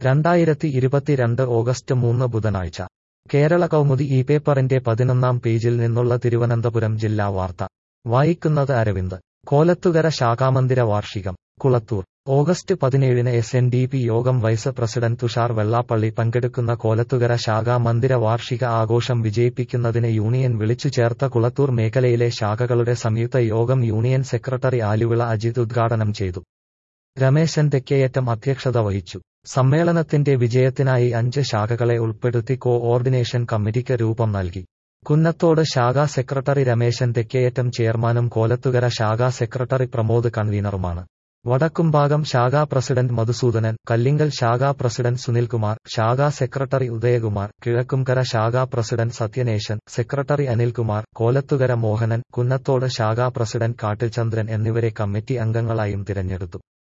2022 August 3 ബുധനാഴ്ച കേരള കൗമുദി ഈ പേപ്പറിന്റെ 11-ാം പേജിൽ നിന്നുള്ള തിരുവനന്തപുരം ജില്ലാ വാർത്ത വായിക്കുന്നത് അരവിന്ദ്. കോലത്തുകര ശാഖാമന്ദിര വാർഷികം കുളത്തൂർ. ഓഗസ്റ്റ് 17-ന് SNDP യോഗം വൈസ് പ്രസിഡന്റ് തുഷാർ വെള്ളാപ്പള്ളി പങ്കെടുക്കുന്ന കോലത്തുകര ശാഖാ മന്ദിര വാർഷിക ആഘോഷം വിജയിപ്പിക്കുന്നതിന് യൂണിയൻ വിളിച്ചു ചേർത്ത കുളത്തൂർ മേഖലയിലെ ശാഖകളുടെ സംയുക്ത യോഗം യൂണിയൻ സെക്രട്ടറി ആലുവിള അജിത് ഉദ്ഘാടനം ചെയ്തു. രമേശൻ തെക്കേയറ്റം അധ്യക്ഷത വഹിച്ചു. സമ്മേളനത്തിന്റെ വിജയത്തിനായി 5 ശാഖകളെ ഉൾപ്പെടുത്തി കോഓർഡിനേഷൻ കമ്മിറ്റിക്ക് രൂപം നൽകി. കുന്നത്തോട് ശാഖാ സെക്രട്ടറി രമേശൻ തെക്കേയറ്റം ചെയർമാനും കോലത്തുകര ശാഖാ സെക്രട്ടറി പ്രമോദ് കൺവീനറുമാണ്. വടക്കുംഭാഗം ശാഖാ പ്രസിഡന്റ് മധുസൂദനൻ, കല്ലിങ്കൽ ശാഖാ പ്രസിഡന്റ് സുനിൽകുമാർ, ശാഖാ സെക്രട്ടറി ഉദയകുമാർ, കിഴക്കുംകര ശാഖാ പ്രസിഡന്റ് സത്യനേശൻ, സെക്രട്ടറി അനിൽകുമാർ, കോലത്തുകര മോഹനൻ, കുന്നത്തോട് ശാഖാ പ്രസിഡന്റ് കാട്ടിൽചന്ദ്രൻ എന്നിവരെ കമ്മിറ്റി അംഗങ്ങളായും തിരഞ്ഞെടുത്തു.